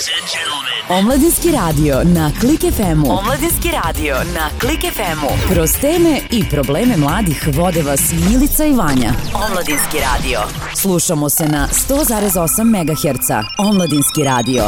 Omladinski radio na Klik FM-u. Omladinski radio na Klik FM-u. Kroz teme i probleme mladih vode vas Milica i Vanja. Omladinski radio. Slušamo se na 100,8 MHz. Omladinski radio.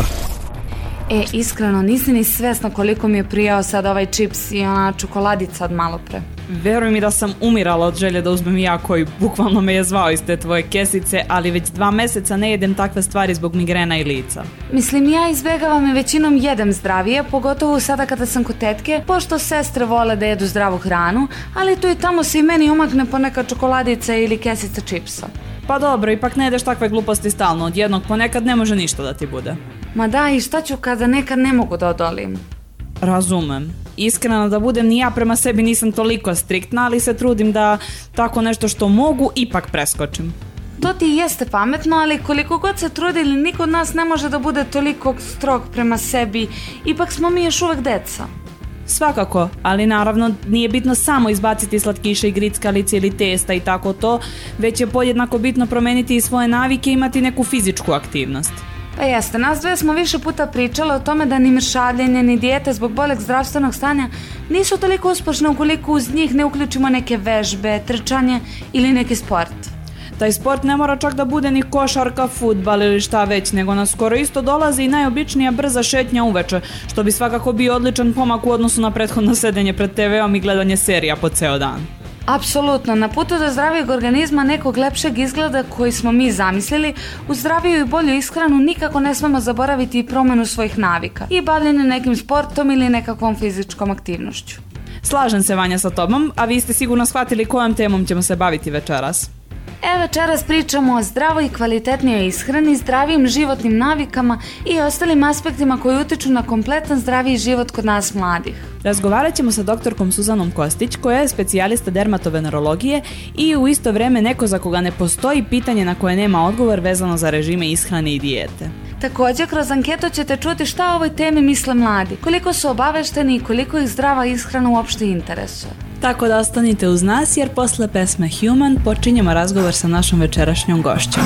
Iskreno, nisi ni svesna koliko mi je prijao sad ovaj čips i ona čokoladica od malo pre. Veruj mi da sam umirala od želje da uzmem ja, koji bukvalno me je zvao iz te tvoje kesice, ali već 2 meseca ne jedem takve stvari zbog migrena i lica. Mislim, ja izbegavam i većinom jedem zdravije, pogotovo sada kada sam kod tetke, pošto sestre vole da jedu zdravu hranu, ali tu i tamo se i meni umakne poneka čokoladica ili kesica čipsa. Pa dobro, ipak ne jedeš takve gluposti stalno, od jednog ponekad ne može ništa da ti bude. Ma da, i šta ću kada nekad ne mogu da odolim? Razumem. Iskreno da budem, ni ja prema sebi nisam toliko striktna, ali se trudim da tako nešto što mogu ipak preskočim. To ti jeste pametno, ali koliko god se trudili, niko od nas ne može da bude toliko strog prema sebi. Ipak smo mi još uvek deca. Svakako, ali naravno nije bitno samo izbaciti slatkiše i grickalice ili testa i tako to, već je podjednako bitno promeniti i svoje navike i imati neku fizičku aktivnost. Pa jeste, nas dve smo više puta pričale o tome da ni mršavljenje ni dijete zbog boljeg zdravstvenog stanja nisu toliko uspešne ukoliko uz njih ne uključimo neke vežbe, trčanje ili neki sport. Taj sport ne mora čak da bude ni košarka, fudbal ili šta već, nego nas skoro isto dolazi i najobičnija brza šetnja uveče, što bi svakako bio odličan pomak u odnosu na prethodno sedenje pred TV-om i gledanje serija po ceo dan. Apsolutno, na putu do zdravijeg organizma, nekog lepšeg izgleda koji smo mi zamislili, u zdraviju i bolju ishranu nikako ne smemo zaboraviti i promenu svojih navika i bavljenje nekim sportom ili nekakvom fizičkom aktivnošću. Slažem se, Vanja, sa tobom, a vi ste sigurno shvatili kojom temom ćemo se baviti večeras. Večeras pričamo o zdravoj i kvalitetnijoj ishrani, zdravijim životnim navikama i ostalim aspektima koji utiču na kompletan zdraviji život kod nas mladih. Razgovarat ćemo sa doktorkom Suzanom Kostić, koja je specijalista dermatovenerologije i u isto vreme neko za koga ne postoji pitanje na koje nema odgovor vezano za režime ishrane i dijete. Također, kroz anketu ćete čuti šta o ovoj temi misle mladi, koliko su obavešteni i koliko ih zdrava ishrana uopšte interesuje. Tako da ostanite uz nas, jer posle pesme Human počinjemo razgovor sa našom večerašnjom gošćom.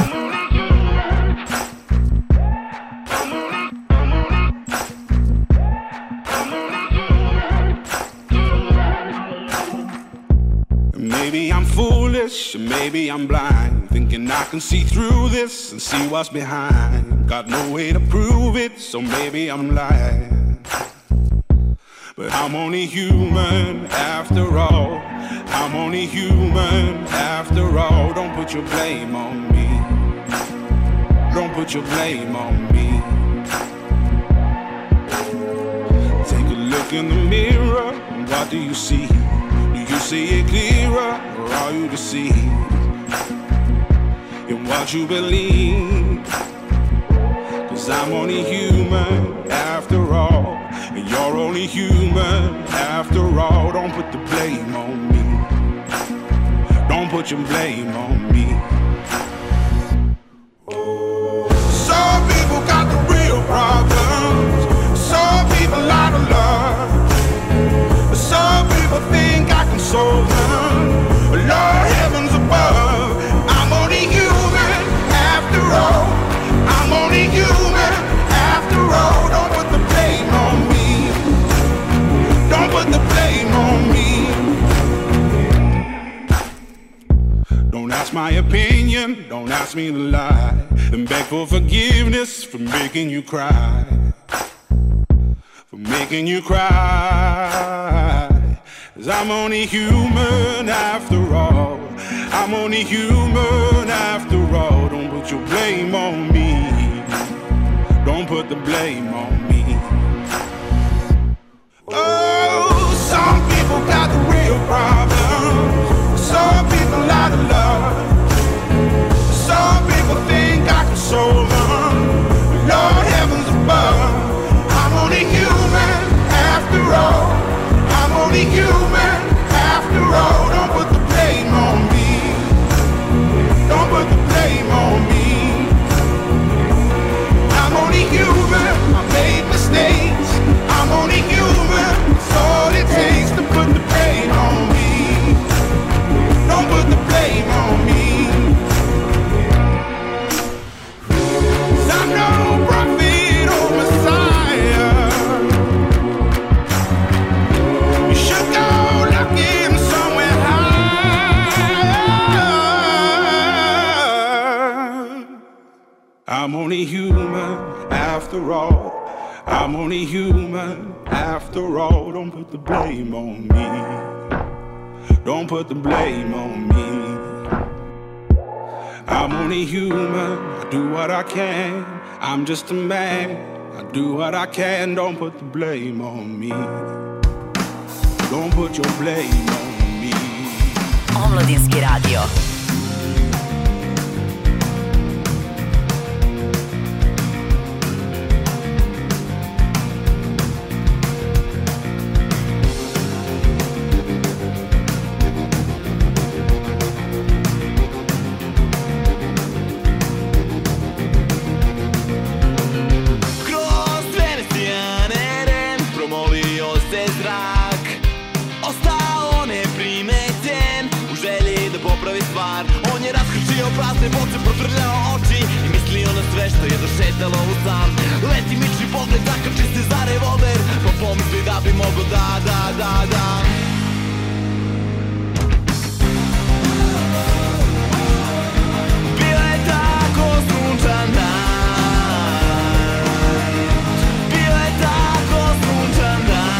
Maybe I'm foolish, maybe I'm blind, thinking I can see through this and see what's behind. Got no way to prove it, so maybe I'm lying. But I'm only human after all. I'm only human after all. Don't put your blame on me. Don't put your blame on me. Take a look in the mirror, what do you see? Do you see it clearer, or are you deceived in what you believe? 'Cause I'm only human after all, and you're only human after all. Don't put the blame on me. Don't put your blame on me. Some people got the real problems. Some people out of love. Some people think I can solve them. Lord heavens above, I'm only human after all. I'm only human after all. Don't put the blame on me. Don't put the blame on me. Don't ask my opinion, don't ask me to lie, and beg for forgiveness for making you cry. For making you cry. 'Cause I'm only human after all. I'm only human after all. Don't put your blame on me. Don't put the blame on me. Oh, some people got the real problems. Some people out of love. Some people think I can solve them. Lord heavens above, I'm only human after all. I'm only human after all. Don't put the blame on me. Don't put the blame on me. I'm only human, I made mistakes. I'm only human, it's all it takes to put the blame on me. Don't put only human after all. I'm only human after all. Don't put the blame on me. Don't put the blame on me. I'm only human, I do what I can. I'm just a man, I do what I can. Don't put the blame on me. Don't put your blame on me. Omladinski radio. Prazne boce protrljao oči i mislio na sve što je došetalo u san. Leti miči pogled, zakači se za revolver, pa pomisli da bi mogo da. Bio je tako sunčan dan, bio je tako sunčan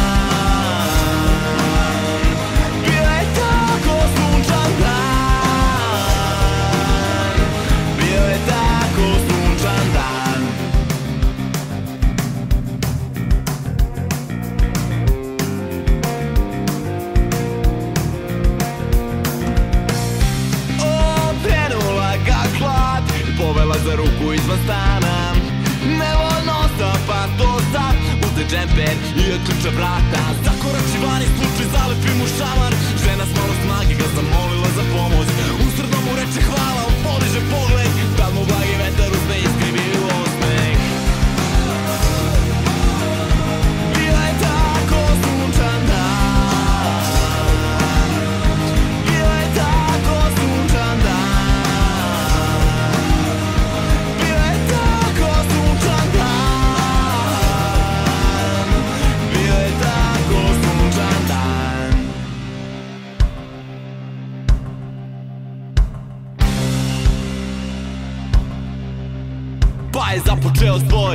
dan, bio je tako sunčan dan. Povela za ruku izvan stana, nevoljno zapatosa, uzde džemper i otključa vrata. Zakorači van i slučaj zalepi mu šamar. Žena s malo snage ga zamolila za pomoć. Usredno mu reče hvala, on podiže pogled. Tad mu blagi vetar uzme i skrivi u osmeh. Bio je tako sunčan dan, bio je tako sunčan dan. Pa je započeo svoj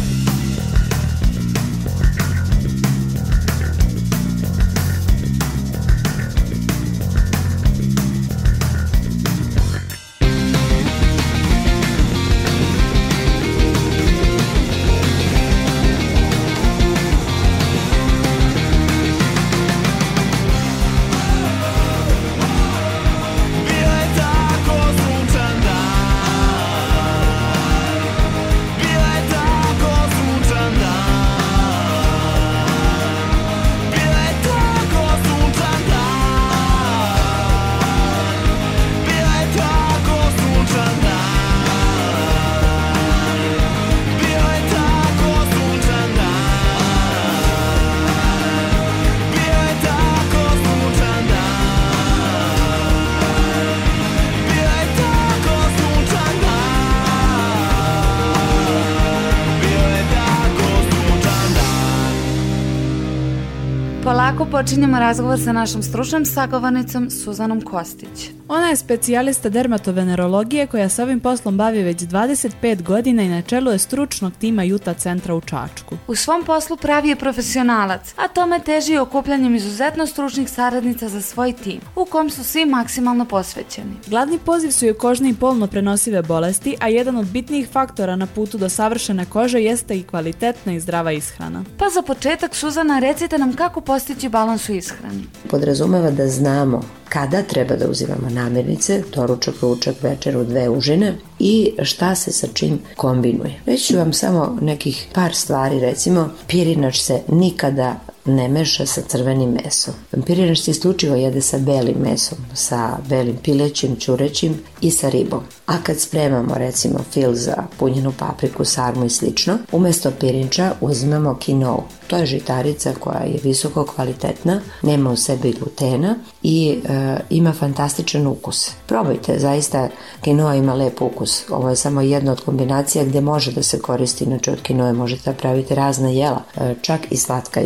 Polako počinjemo razgovor sa našom stručnom sagovornicom Suzanom Kostić. Ona je specijalista dermatovenerologije koja se ovim poslom bavi već 25 godina i na čelu je stručnog tima Juta centra u Čačku. U svom poslu pravi je profesionalac, a tome teži okupljanjem izuzetno stručnih saradnica za svoj tim, u kom su svi maksimalno posvećeni. Glavni poziv su joj kožne i polno prenosive bolesti, a jedan od bitnijih faktora na putu do savršene kože jeste i kvalitetna i zdrava ishrana. Pa za početak, Suzana, recite nam kako postići balans u ishrani. Podrazumeva da znamo kada treba da uzimamo namirnice, doručak, ručak, večeru, 2 užine i šta se sa čim kombinuje. Reći ću vam samo nekih par stvari, recimo pirinač se nikada ne meša sa crvenim mesom. Pirinač se isključivo jede sa belim mesom, sa belim pilećim, ćurećim i sa ribom. A kad spremamo recimo fil za punjenu papriku, sarmu i slično, umjesto pirinča uzimamo kinoa. To je žitarica koja je visoko kvalitetna, nema u sebi glutena i ima fantastičan ukus. Probajte, zaista kinoa ima lep ukus. Ovo je samo jedna od kombinacija gdje može da se koristi, inače od kinoe možete praviti razna jela, čak i slatka jela.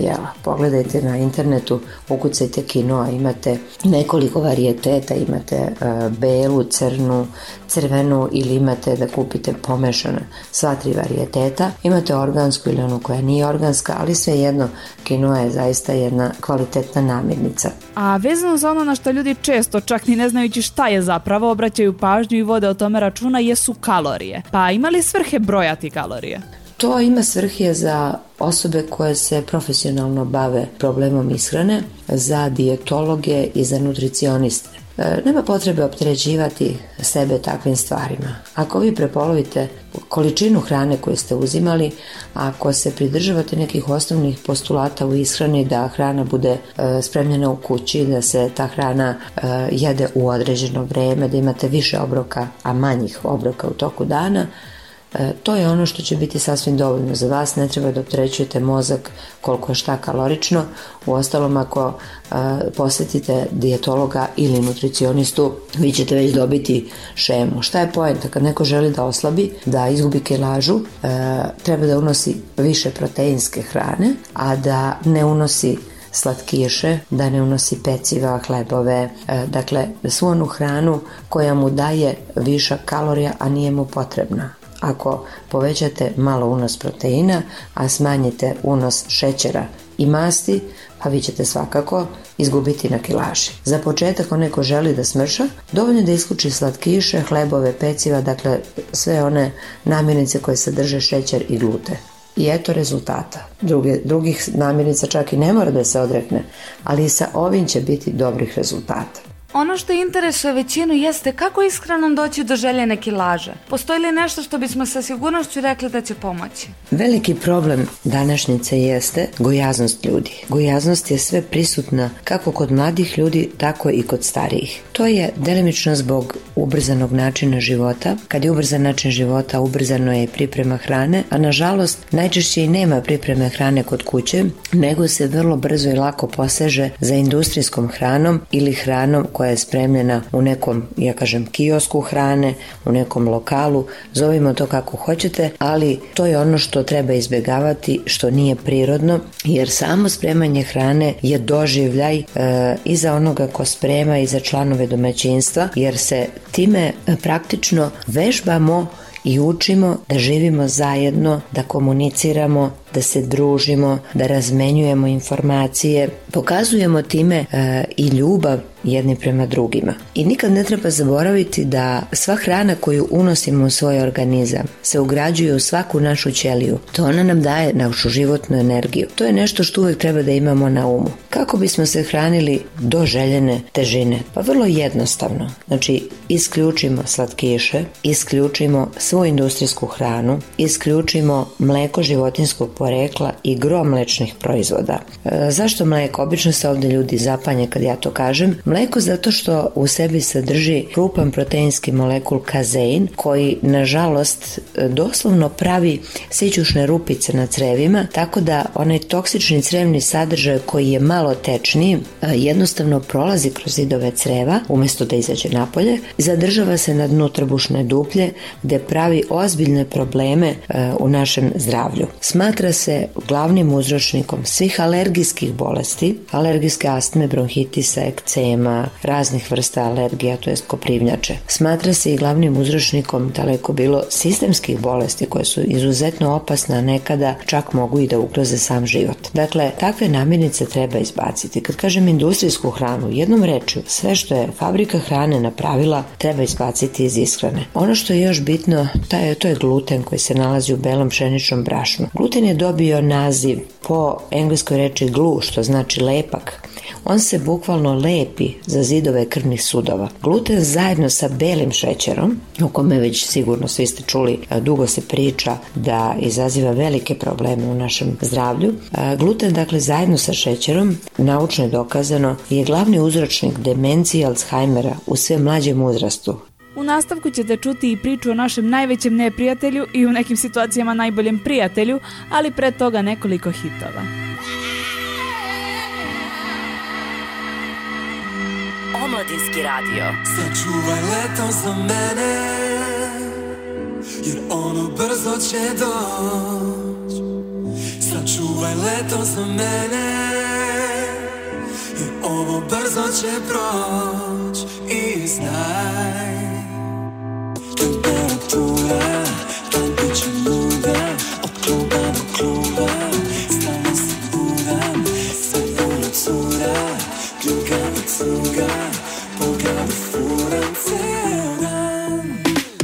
pogledajte na internetu, ukucajte kinoa, imate nekoliko varijeteta, imate belu, crnu, crvenu ili imate da kupite pomešane sva 3 varijeteta, imate organsku ili onu koja nije organska, ali svejedno kinoa je zaista jedna kvalitetna namirnica. A vezano za ono na što ljudi često, čak ni ne znajući šta je zapravo, obraćaju pažnju i vode o tome računa, jesu kalorije. Pa ima li svrhe brojati kalorije? To ima svrhe za osobe koje se profesionalno bave problemom ishrane, za dijetologe i za nutricioniste. Nema potrebe opterećivati sebe takvim stvarima. Ako vi prepolovite količinu hrane koju ste uzimali, ako se pridržavate nekih osnovnih postulata u ishrani, da hrana bude spremljena u kući, da se ta hrana jede u određeno vreme, da imate više obroka, a manjih obroka u toku dana, to je ono što će biti sasvim dovoljno za vas. Ne treba da opterećujete mozak koliko je šta kalorično. Uostalom, ako posjetite dijetologa ili nutricionistu, vi ćete već dobiti šemu. Šta je poenta? Kad neko želi da oslabi, da izgubi kilažu, treba da unosi više proteinske hrane, a da ne unosi slatkiše, da ne unosi peciva, hlebove, dakle svu onu hranu koja mu daje višak kalorija, a nije mu potrebna. Ako povećate malo unos proteina, a smanjite unos šećera i masti, pa vi ćete svakako izgubiti na kilaži. Za početak, ako neko želi da smrša, dovoljno da isključi slatkiše, hlebove, peciva, dakle sve one namirnice koje sadrže šećer i gluten. I eto rezultata. Drugih namirnica čak i ne mora da se odrekne, ali i sa ovim će biti dobrih rezultata. Ono što interesuje većinu jeste kako ishranom doći do željene kilaže. Postoji li nešto što bismo sa sigurnošću rekli da će pomoći? Veliki problem današnjice jeste gojaznost ljudi. Gojaznost je sve prisutna kako kod mladih ljudi, tako i kod starijih. To je delimično zbog ubrzanog načina života. Kad je ubrzan način života, ubrzano je i priprema hrane, a nažalost najčešće i nema pripreme hrane kod kuće, nego se vrlo brzo i lako poseže za industrijskom hranom ili hranom koja je spremljena u nekom, ja kažem, kiosku hrane, u nekom lokalu, zovimo to kako hoćete, ali to je ono što treba izbjegavati, što nije prirodno, jer samo spremanje hrane je doživljaj i za onoga ko sprema i za članove domaćinstva, jer se time praktično vežbamo i učimo da živimo zajedno, da komuniciramo, da se družimo, da razmenjujemo informacije, pokazujemo time i ljubav jedni prema drugima. I nikad ne treba zaboraviti da sva hrana koju unosimo u svoj organizam se ugrađuje u svaku našu ćeliju. To ona nam daje našu životnu energiju. To je nešto što uvijek treba da imamo na umu. Kako bismo se hranili do željene težine? Pa vrlo jednostavno. Znači, isključimo slatkiše, isključimo svu industrijsku hranu, isključimo mleko životinjskog porekla i gro mlečnih proizvoda. Zašto mleko? Obično se ovdje ljudi zapanje kad ja to kažem. Mleko zato što u sebi sadrži krupan proteinski molekul kazein, koji nažalost doslovno pravi sićušne rupice na crevima, tako da onaj toksični crevni sadržaj koji je malo tečniji jednostavno prolazi kroz zidove creva umjesto da izađe napolje, zadržava se na dnu trbušne duplje gdje pravi ozbiljne probleme u našem zdravlju. Smatra se glavnim uzročnikom svih alergijskih bolesti, alergijske astme, bronhitisa, ekcema, raznih vrsta alergija, to jest koprivnjače. Smatra se i glavnim uzročnikom, daleko bilo, sistemskih bolesti koje su izuzetno opasne, a nekada čak mogu i da ugroze sam život. Dakle, takve namirnice treba izbaciti. Kad kažem industrijsku hranu, jednom rečju, sve što je fabrika hrane napravila treba izbaciti iz ishrane. Ono što je još bitno, to je gluten koji se nalazi u belom pšeničnom brašnu. Gluten je dobio naziv po engleskoj reči glue, što znači lepak. On se bukvalno lepi za zidove krvnih sudova. Gluten zajedno sa belim šećerom, o kome već sigurno svi ste čuli, dugo se priča da izaziva velike probleme u našem zdravlju. Gluten, dakle, zajedno sa šećerom, naučno je dokazano, je glavni uzročnik demencije i Alzheimera u sve mlađem uzrastu. U nastavku ćete čuti i priču o našem najvećem neprijatelju i u nekim situacijama najboljem prijatelju, ali pre toga nekoliko hitova. Omladinski radio. Sačuvaj leto za mene, jer ono brzo će doć. Sačuvaj leto za mene, ovo brzo će proć i znaj, temperatura tad bit će luda, od kluba do kluba stalno se budam, sve puno cura, kljukavi cuga, po gradu furam ceo dan.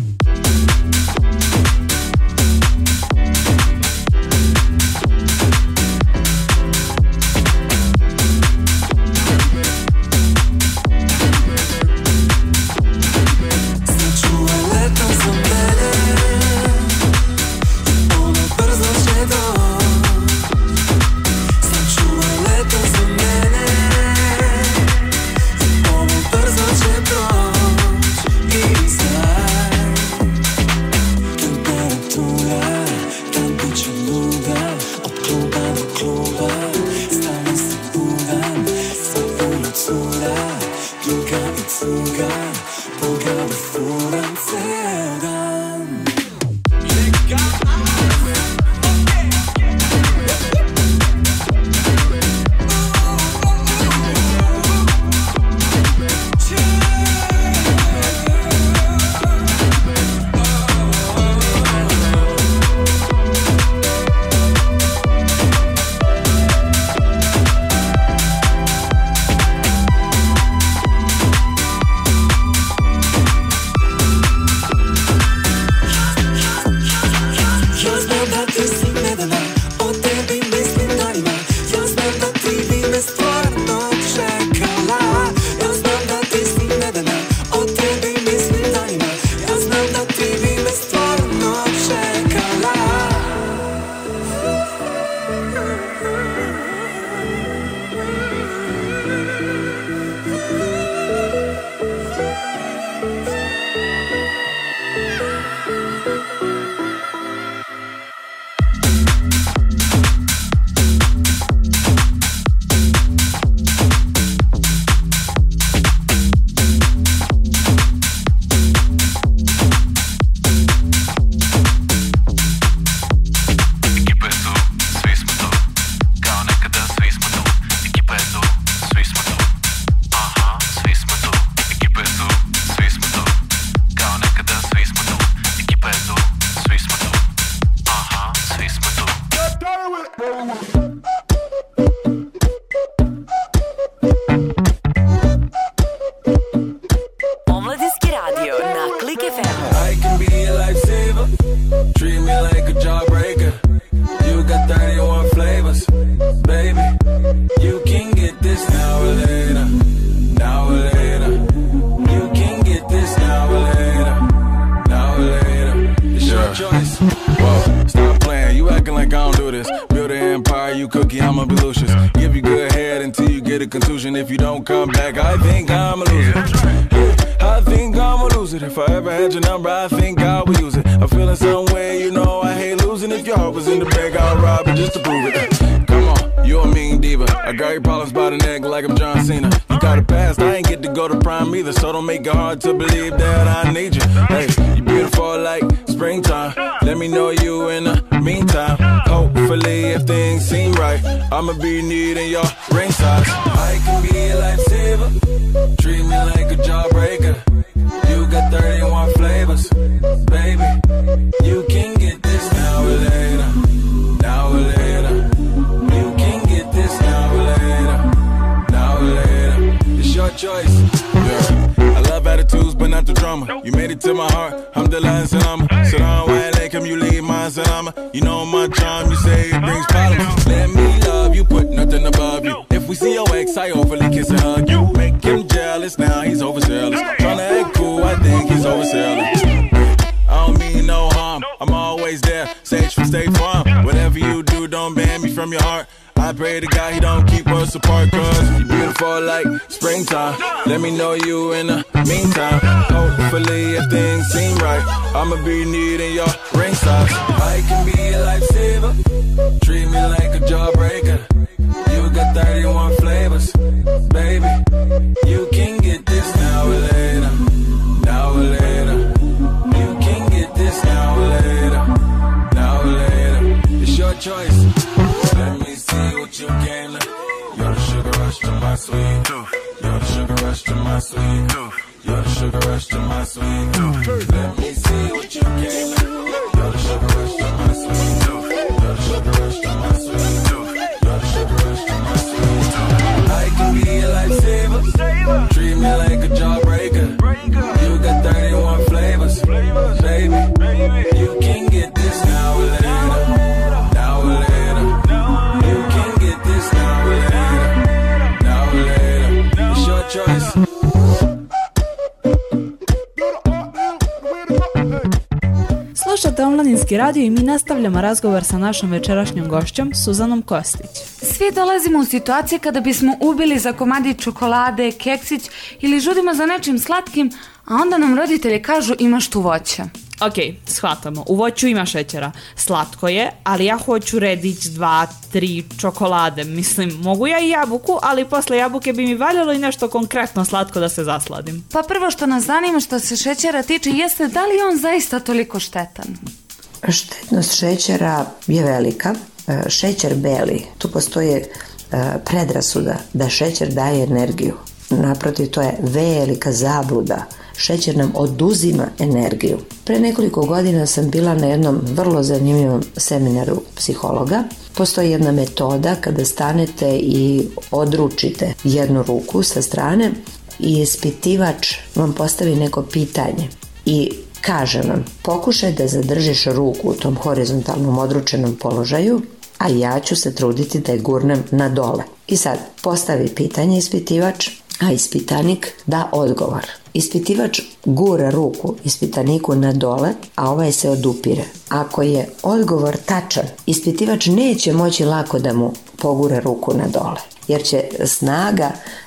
To believe that I need you. Hey, you're beautiful like springtime. Let me know you in the meantime. Hopefully, if things seem right, I'ma be needing your ring size. I can be a lifesaver. Treat me like a jawbreaker. You got 31 flavors, baby. You can get this now or later. Now or later. You can get this now or later. Now or later. It's your choice. Yeah. Attitudes, but not the drama. You made it to my heart. Alhamdulillah and salama. Salam wa alaikum, you leave my salama. You know my charm, you say it brings problems. Let me love you, put nothing above you. If we see your ex, I overly kiss and hug you. Make him jealous, now he's overzealous. Tryna act cool, I think he's overzealous. I don't mean no harm, I'm always there. Sage from State Farm. Whatever you do, don't ban me from your heart. I pray to God he don't keep us apart, cause you're beautiful like springtime. Let me know you in the meantime. Hopefully if things seem right, I'ma be needing your ring size. I can be a lifesaver. Treat me like a jawbreaker. You got 31 flavors, baby. You can get this now or later. Now or later. You can get this now or later. Now or later. It's your choice. Let me see what you came to. You're the sugar rush to my sweet tooth. my sweet tooth. You're the sugar rush to my sweet tooth. Let me see what you came with. You're the sugar rush to my sweet tooth. You're the sugar rush to my sweet tooth. You're the sugar rush to my sweet tooth. I can be a lifesaver. Treat me like a jawbreaker. You got 31 flavors, baby. You can get this now or later. Now or later. You can get this now or later. Now or later. It's your choice. Slušate Omladinski radio i mi nastavljamo razgovor sa našom večerašnjom gošćom Suzanom Kostić. Svi dolazimo u situacije kada bismo ubili za komadić čokolade, keksić ili žudimo za nečim slatkim, a onda nam roditelji kažu imaš tu voće. Ok, shvatamo, u voću ima šećera. Slatko je, ali ja hoću redić, 2, 3 čokolade. Mislim, mogu ja i jabuku, ali posle jabuke bi mi valjalo i nešto konkretno slatko da se zasladim. Pa prvo što nas zanima što se šećera tiče jeste da li je on zaista toliko štetan? Štetnost šećera je velika. Šećer beli, tu postoje predrasuda da šećer daje energiju. Naprotiv, to je velika zabluda. Šećer nam oduzima energiju. Pre nekoliko godina sam bila na jednom vrlo zanimljivom seminaru psihologa. Postoji jedna metoda kada stanete i odručite jednu ruku sa strane i ispitivač vam postavi neko pitanje i kaže vam, pokušaj da zadržiš ruku u tom horizontalnom odručenom položaju, a ja ću se truditi da je gurnem na dole. I sad postavi pitanje ispitivač, a ispitanik da odgovor. Ispitivač gura ruku ispitaniku na dole, a ovaj se odupire. Ako je odgovor tačan, ispitivač neće moći lako da mu pogura ruku na dole, jer će snaga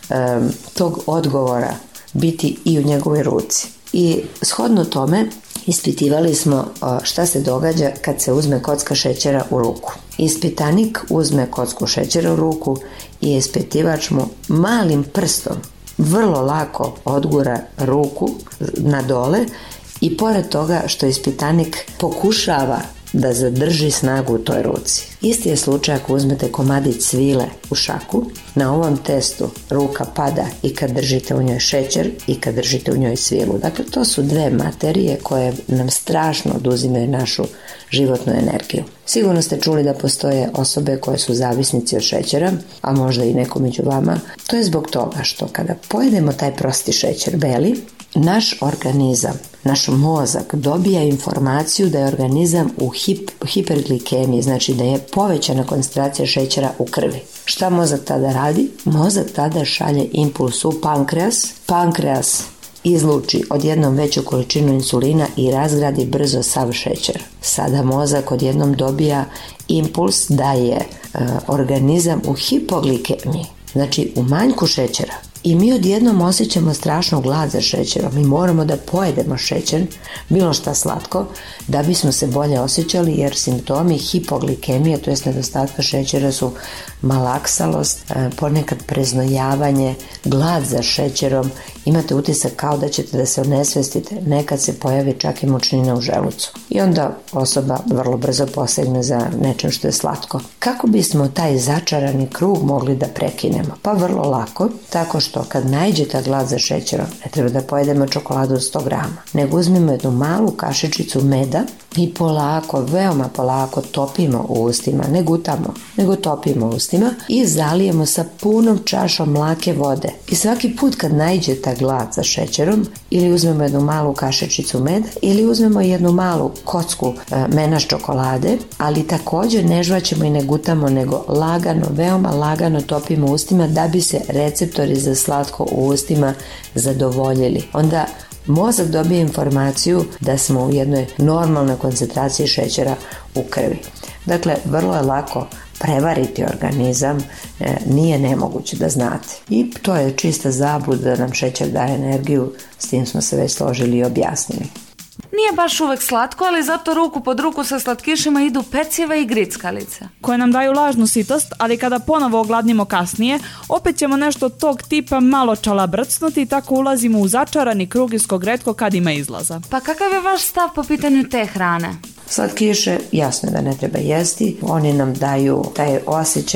tog odgovora biti i u njegovoj ruci. I shodno tome ispitivali smo šta se događa kad se uzme kocka šećera u ruku. Ispitanik uzme kocku šećera u ruku i ispitivač mu malim prstom vrlo lako odgura ruku na dole i pored toga što ispitanik pokušava da zadrži snagu u toj ruci. Isti je slučaj ako uzmete komadić svile u šaku. Na ovom testu ruka pada i kad držite u njoj šećer i kad držite u njoj svilu. Dakle, to su dve materije koje nam strašno oduzimaju našu životnu energiju. Sigurno ste čuli da postoje osobe koje su zavisnici od šećera, a možda i neko među vama. To je zbog toga što kada pojedemo taj prosti šećer beli, naš organizam, naš mozak dobija informaciju da je organizam u hiperglikemiji, znači da je povećana koncentracija šećera u krvi. Šta mozak tada radi? Mozak tada šalje impuls u pankreas. Pankreas izluči odjednom veću količinu insulina i razgradi brzo sav šećer. Sada mozak odjednom dobija impuls da je organizam u hipoglikemiji, znači u manjku šećera. I mi odjednom osjećamo strašno glad za šećerom. Mi moramo da pojedemo šećer, bilo šta slatko, da bismo se bolje osjećali, jer simptomi hipoglikemije, to jest nedostatka šećera, su malaksalost, ponekad preznojavanje, glad za šećerom, imate utisak kao da ćete da se onesvestite, nekad se pojavi čak i mučnina u želucu. I onda osoba vrlo brzo posegne za nečem što je slatko. Kako bismo taj začarani krug mogli da prekinemo? Pa vrlo lako, tako što kad naiđete glad za šećerom, ne treba da pojedemo čokoladu od 100 grama, nego uzmemo jednu malu kašičicu meda i polako, veoma polako topimo u ustima, ne gutamo, nego topimo u ustima i zalijemo sa punom čašom mlake vode. I svaki put kad naiđete glad za šećerom, ili uzmemo jednu malu kašičicu meda, ili uzmemo jednu malu kocku menaš čokolade, ali također ne žvaćemo i ne gutamo, nego lagano, veoma lagano topimo u ustima da bi se receptori za slatko u ustima zadovoljili. Onda mozak dobije informaciju da smo u jednoj normalnoj koncentraciji šećera u krvi. Dakle, vrlo je lako prevariti organizam, nije nemoguće, da znate. I to je čista zabluda da nam šećer daje energiju, s tim smo se već složili i objasnili. Nije baš uvek slatko, ali zato ruku pod ruku sa slatkišima idu peciva i grickalice, koje nam daju lažnu sitost, ali kada ponovo ogladnimo kasnije, opet ćemo nešto tog tipa malo čalabrcnuti i tako ulazimo u začarani krug iz kog retko kad ima izlaza. Pa kakav je vaš stav po pitanju te hrane? Slatkiše jasno da ne treba jesti, oni nam daju taj osjećaj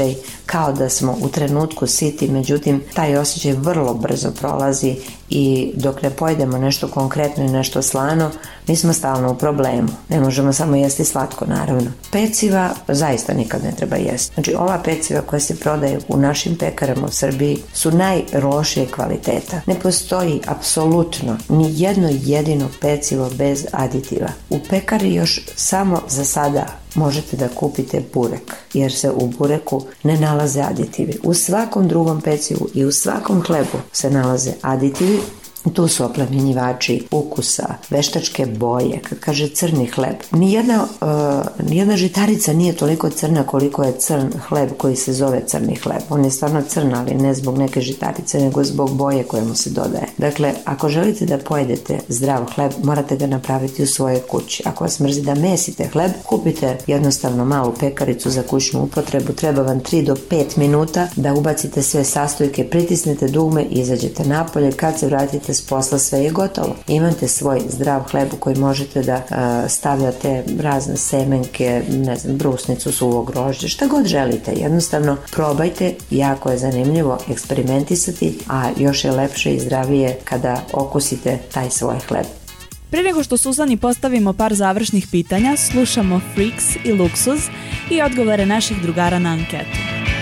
kao da smo u trenutku siti, međutim taj osjećaj vrlo brzo prolazi i dok ne pojedemo nešto konkretno i nešto slano, mi smo stalno u problemu. Ne možemo samo jesti slatko, naravno. Peciva zaista nikad ne treba jesti. Znači, ova peciva koja se prodaje u našim pekarama u Srbiji su najlošije kvaliteta. Ne postoji apsolutno ni jedno jedino pecivo bez aditiva. U pekari još samo za sada možete da kupite burek, jer se u bureku ne nalaze aditivi. U svakom drugom pecivu i u svakom hlebu se nalaze aditivi. Tu su oplemenjivači ukusa, veštačke boje, kad kaže crni hleb. Nijedna žitarica nije toliko crna koliko je crn hleb koji se zove crni hleb. On je stvarno crn, ali ne zbog neke žitarice, nego zbog boje koje mu se dodaje. Dakle, ako želite da pojedete zdrav hleb, morate ga napraviti u svojoj kući. Ako vas mrzi da mesite hleb, kupite jednostavno malu pekaricu za kućnu upotrebu. Treba vam 3 do 5 minuta da ubacite sve sastojke, pritisnete dugme i izađete napolje. Kad se vratite s posla, sve je gotovo. Imate svoj zdrav hleb u koji možete da stavljate razne semenke, ne znam, brusnicu, suvo grožđe, šta god želite. Jednostavno probajte, jako je zanimljivo eksperimentisati, a još je lepše i zdravije kada okusite taj svoj hleb. Prije nego što Suzani postavimo par završnih pitanja, slušamo Freaks i Luksuz i odgovore naših drugara na anketu.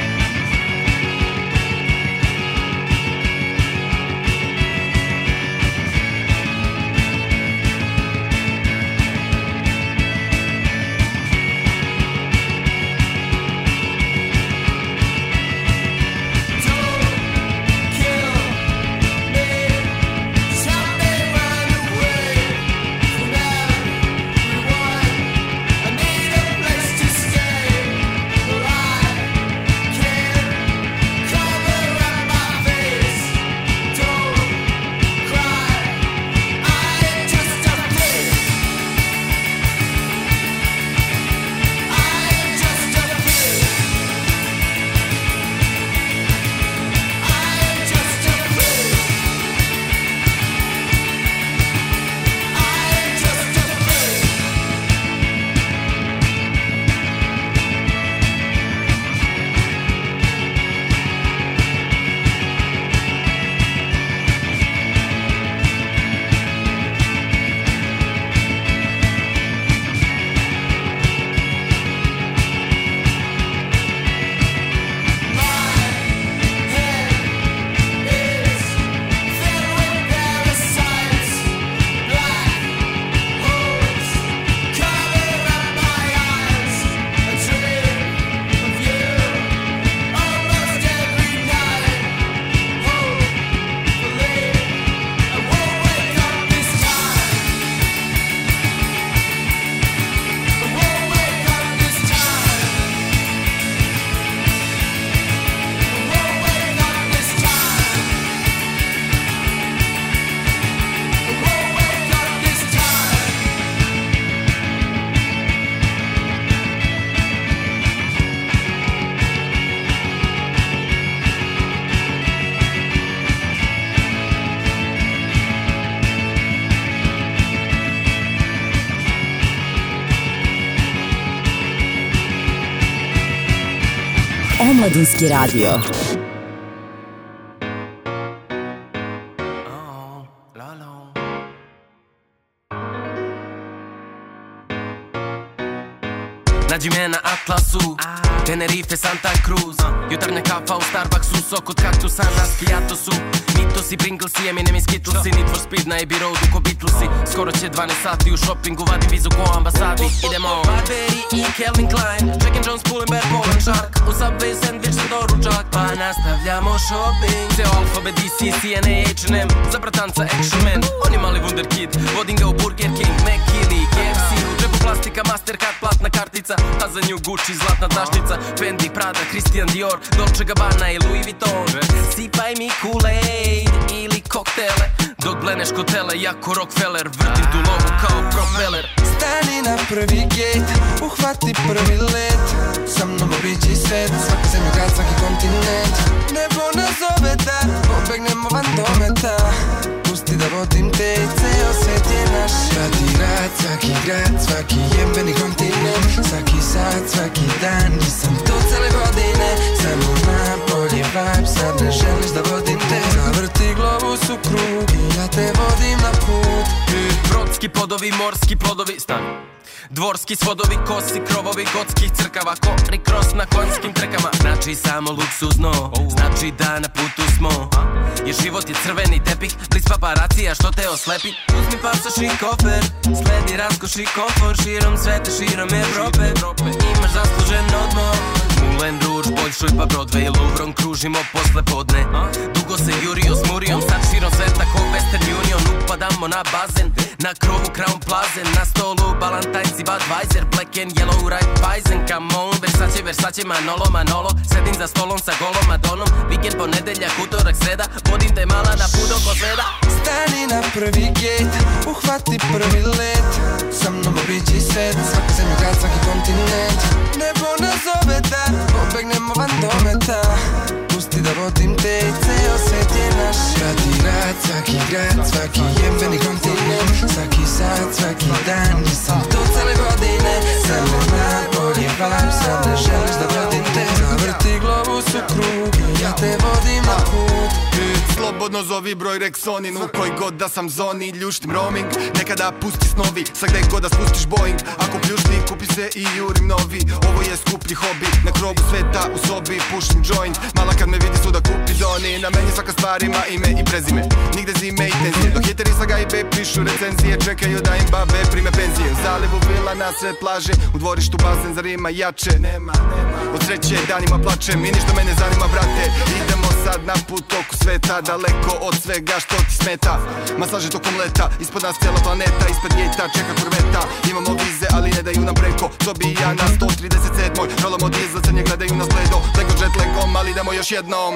Omladinski radio. Nađi me na Atlasu, Tenerife, Santa Cruz. Jutarnja kafa u Starbucksu, sok od kaktusa na skijatosu. Mitosi, Pringlesi, Eminem i Skittlesi, Need for Speed na Abbey Roadu ko Beatlesi. Skoro će 12 sati u shoppingu, vadi vizu ko ambasadi. Idemo Burberry i Calvin Klein, Jack and Jones, Pull&Bear, Poland Shark. U Subway sandvič za doručak, pa nastavljamo shopping. Ceo alfabet DC, CNA, H&M, za bratanca Action Man. On je mali wunderkid, vodim ga u Burger King, McKinney, KFC. U džepu plastika, Mastercard, platna kartica. Ta za nju Gucci, zlatna tašnica. Fendi, Prada, Christian Dior, Dolce Gabbana i Louis Vuitton. Sipaj mi Kool-Aid ili koktele, dok bleneš kotele, jako Rockefeller. Vrtim tu lovu kao propeler. Stani na prvi gate, uhvati prvi let. Sa mnom obiđi svet, svaka zemlja, grad, svaki kontinent. Nebo nas zove da pobegnemo van dometa. Pusti da vodim te i ceo svet je naš. Svaki grad, svaki jebeni kontinent. Svaki sat, svaki dan, nisam tu cele godine. Samo Gorski podovi, morski plodovi, stan. Dvorski svodovi, kosi, krovovi gotskih crkava, kori kros na konjskim trekama. Znači samo luksuzno, znači da na putu smo. Jer život je crveni tepih, bliz paparacija što te oslepi. Uzmi pasoš i kofer, sledi raskoš i komfor. Širom sveta, širom Evrope, imaš zaslužen odmor. Moulin Rouge, Bolšoj pa Broadway, Louvron kružimo posle podne. Dugo se jurio s Murijom, sad širom sveta ko Western Union. Upadamo na bazen, na krovu Crown Plaza, na stolu Ballantynes i Budweiser, Black and Yellow, right Bison, come on. Versace, Manolo, sedim za stolom sa golom Madonom. Vikend, ponedeljak, utorak, sreda, vodim te mala na put oko sveda. Stani na prvi gate, uhvati prvi let, sa mnom obiđi svet, svaku zemlju, grad, svaki kontinent. Nebo nas zove da pobegnemo van dometa, pusti da vodim te i ceo svet je naš. Radi rad, svaki grad, svaki jebeni kontinent, svaki sat, svaki dan, nisam tu cele godine. Samo najbolji vibe, sad ne želiš da vodim te, zavrti globus u krug, ja te vodim na put. Slobodno zovi broj Rexonin, u koji god da sam zoni, ljuštim roaming. Nekada pusti snovi, sa gde god da spustiš Boeing. Ako pljušti, kupi se i jurim novi. Ovo je skuplji hobi, na krovu sveta u sobi pušim joint. Mala kad me vidi su da kupi zoni, na meni svaka stvar ima ime i prezime, nigde zime i tenzije. Dok hiteri sa gajbe pišu recenzije, čekaju da im babe prime penzije. U zalivu vila na sred plaže, u dvorištu bazen, zar ima jače? Nema. Od sreće danima plačem i ništa mene zanima, brate. Idemo sad na put oko sveta, daleko od svega što ti smeta. Masaže tokom leta, ispod nas cijela planeta, ispred gejta čeka korveta. Imamo vize, ali ne daju nam preko, to bi ja na 137. Rolamo dizel, crnje gledaju nas bledo, lego jet legom, ali idemo još jednom.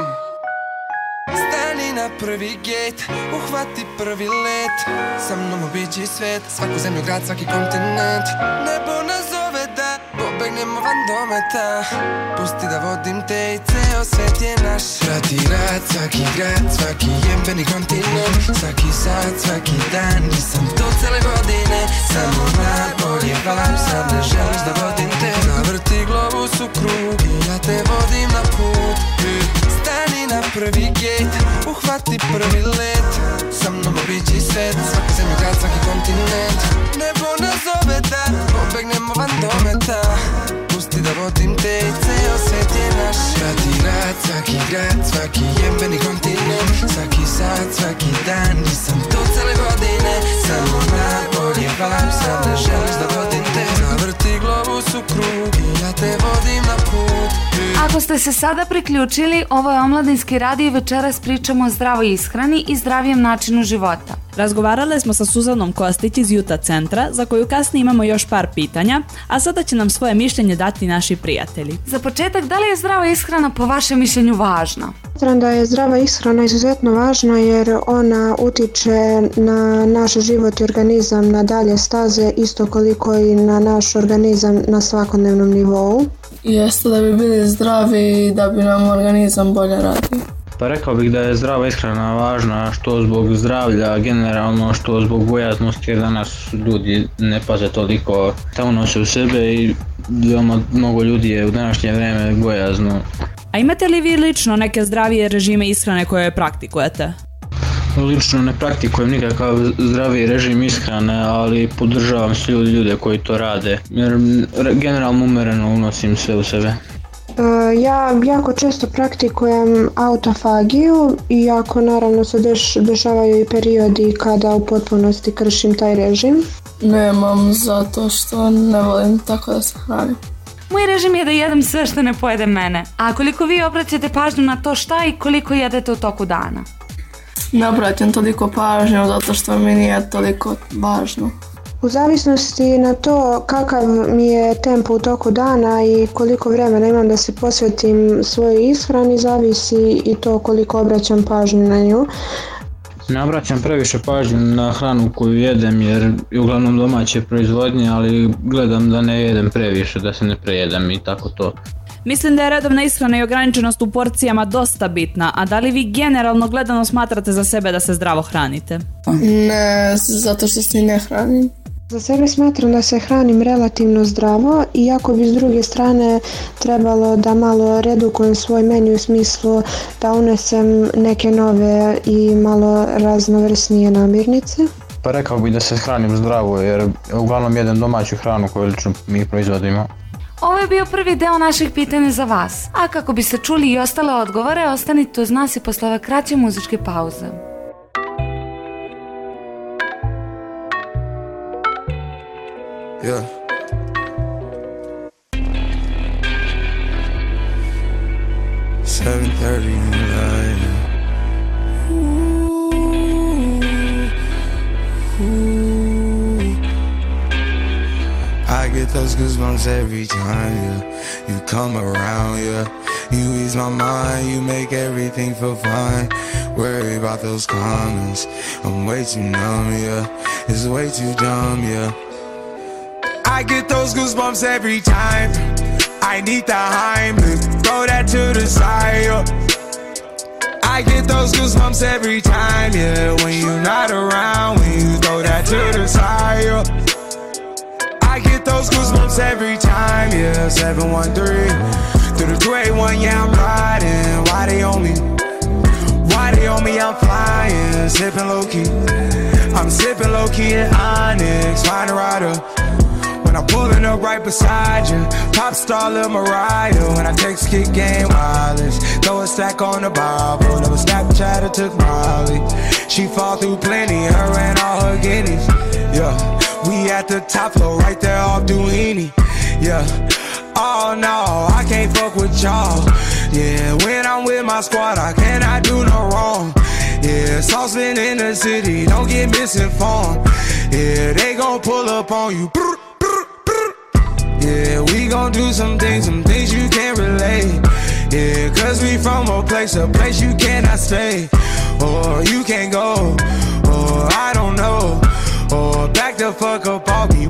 Stani na prvi gate, uhvati prvi let, sa mnom obiđi svet, svaku zemlju, grad, svaki kontinent. Nebo nas zove da pobegnemo van dometa, pusti da vodim te i ceo svet je naš. Radi rad, svaki grad, svaki jebeni kontinent, svaki sat, svaki dan, nisam tu cele godine. Samo najbolji vibe, sad ne želiš da vodim te, zavrti globus u krug i ja te vodim na put. Stani na prvi gate, uhvati prvi let, sa mnom obiđi svet, svaku zemlju, grad, svaki kontinent. Nebo nas zove da pobegnemo van dometa, pusti da vodim te i ceo svet je naš. Radi rad, svaki grad, svaki jebeni kontinent, svaki sat, svaki dan, nisam tu cele godine. Samo najbolji vibe, sad ne želiš da vodim te, zavrti globus u krug i ja te vodim na put. Ako ste se sada priključili, ovo je Omladinski radio i večeras pričamo o zdravoj ishrani i zdravijem načinu života. Razgovarale smo sa Suzanom Kostić iz Juta centra, za koju kasnije imamo još par pitanja, a sada će nam svoje mišljenje dati naši prijatelji. Za početak, da li je zdrava ishrana po vašem mišljenju važna? Smatram da je zdrava ishrana izuzetno važna jer ona utiče na naš život i organizam na dalje staze, isto koliko i na naš organizam na svakodnevnom nivou. Jeste da bi bili zdravi i da bi nam organizam bolje radio. Pa rekao bih da je zdrava ishrana važna što zbog zdravlja generalno, što zbog bojaznosti jer danas ljudi ne paze toliko, tamo se u sebe i veoma mnogo ljudi je u današnje vreme bojazno. A imate li vi lično neke zdravije režime ishrane koje praktikujete? Lično ne praktikujem nikakav zdraviji režim ishrane, ali podržavam sve ljude koji to rade jer generalno umereno unosim sve u sebe. Ja jako često praktikujem autofagiju, iako naravno se dešavaju i periodi kada u potpunosti kršim taj režim. Nemam, zato što ne volim tako da se hranim. Moj režim je da jedem sve što ne pojede mene. A koliko vi obraćate pažnju na to šta i koliko jedete u toku dana? Ne obraćam toliko pažnju zato što mi nije toliko važno. U zavisnosti na to kakav mi je tempo u toku dana i koliko vremena imam da se posvetim svojoj ishrani, zavisi i to koliko obraćam pažnju na nju. Ne obraćam previše pažnju na hranu koju jedem jer je uglavnom domaće proizvodnje, ali gledam da ne jedem previše, da se ne prejedem i tako to. Mislim da je redovna ishrana i ograničenost u porcijama dosta bitna, a da li vi generalno gledano smatrate za sebe da se zdravo hranite? Ne, zato što se ne hranim. Za sebe smatram da se hranim relativno zdravo, iako bi s druge strane trebalo da malo redukujem svoj menju u smislu da unesem neke nove i malo raznovrsnije namirnice. Pa rekao bih da se hranim zdravo jer uglavnom jedem domaću hranu koju lično mi proizvodimo. Ovo je bio prvi deo naših pitanja za vas, a kako biste čuli i ostale odgovore, ostanite uz nas i posle ove kraće muzičke pauze. Yeah. I get those goosebumps every time, yeah. You come around, yeah. You ease my mind, you make everything feel fine. Worry about those comments, I'm way too numb, yeah. It's way too dumb, yeah. I get those goosebumps every time. I need the Heimlich, throw that to the side, yeah. I get those goosebumps every time, yeah. When you're not around, when you throw that to the side, yeah. I get those goosebumps every time, yeah. 713 through the 281, yeah, I'm riding. Why they on me? Why they on me? I'm flying, sipping low key. I'm sipping low key at Onyx, find a rider. When I'm pulling up right beside you, pop star Lil Mariah. When I text kick game wireless, throw a stack on the Bible. Never Snapchat or took Molly. She fall through plenty, her and all her guineas. Yeah, we at the top floor, right there off Duini. Yeah, oh no, I can't fuck with y'all. Yeah, when I'm with my squad, I cannot do no wrong. Yeah, saucepan in the city, don't get misinformed. Yeah, they gon' pull up on you. Yeah, we gon' do some things you can't relate. Yeah, cause we from a place you cannot stay. Or you can't go, or I don't know. Or back the fuck up on me.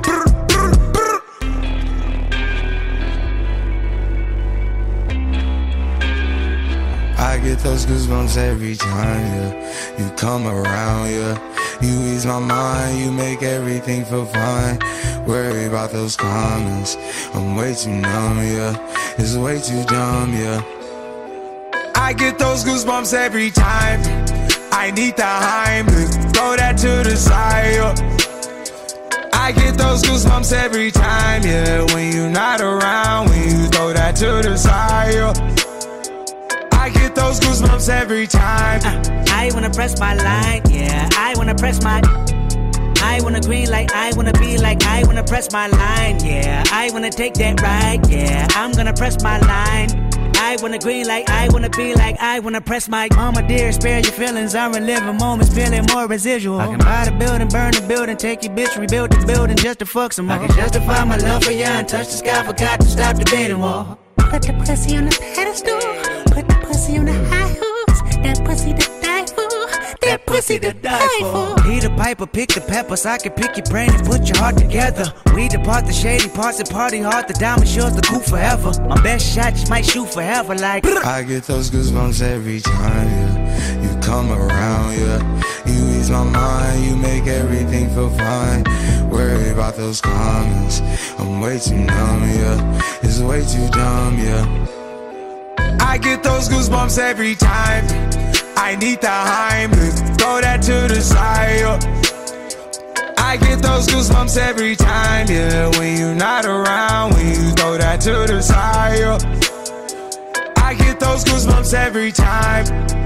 I get those goosebumps every time, yeah. You come around, yeah. You ease my mind, you make everything feel fine. Worry about those comments, I'm way too numb, yeah. It's way too dumb, yeah. I get those goosebumps every time. I need the Heimlich, throw that to the side, yeah. I get those goosebumps every time, yeah. When you're not around, when you throw that to the side, yeah. I get those goosebumps every time. I wanna press my line, yeah. I wanna press my. I wanna green like I wanna be like I wanna press my line, yeah. I wanna take that ride, yeah. I'm gonna press my line. I wanna green like I wanna be like I wanna press my. Mama dear, spare your feelings. I'm reliving moments, feeling more residual. I can buy the building, burn the building, take your bitch, rebuild the building just to fuck some more. I can justify my love for you and touch the sky, forgot to stop debating war. Put the pussy on the pedestal, put the pussy on the high horse. That pussy to die for, that pussy to die for. Heat a piper, pick the peppers, I can pick your brain and put your heart together. We depart the shady parts and party hard, the diamond shows the cool forever. My best shot just might shoot forever like. I get those goosebumps every time, yeah. You come around, yeah. You ease my mind, you make everything feel fine. Worry about those comments, I'm way too numb, yeah. It's way too dumb, yeah. I get those goosebumps every time. I need the Heimlich, throw that to the side, yeah. I get those goosebumps every time, yeah. When you're not around, when you throw that to the side, yeah. I get those goosebumps every time.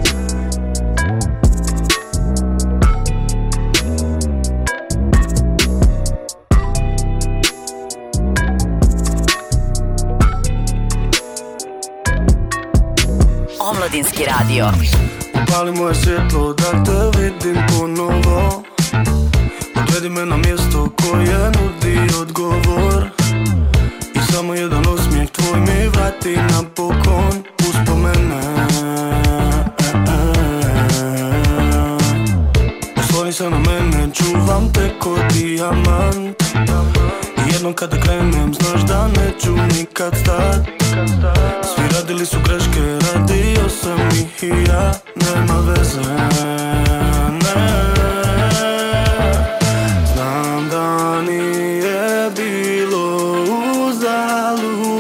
Omladinski radio. Upali moje svjetlo da te vidim ponovo. Odvedi me na mjesto koje nudi odgovor. I samo jedan osmijeh tvoj mi vrati napokon uspomene. Osloni se na mene, čuvam te ko dijamant. I jednom kada krenem, znaš da neću nikad stat. Svi radili su greške, radio sam ih i ja. Nema veze, ne. Znam da nije bilo uzalud.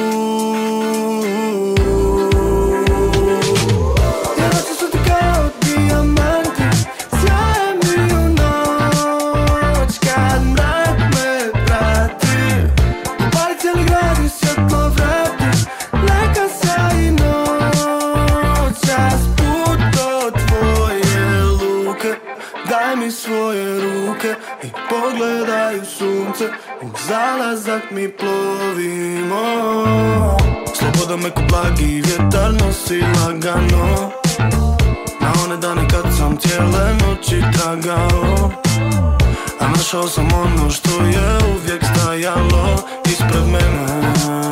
zalazak mi plovimo. Sloboda me ko blagi vjetar nosi lagano. Na one dane kad sam cijele noći tragao, a našao sam ono što je uvijek stajalo ispred mene.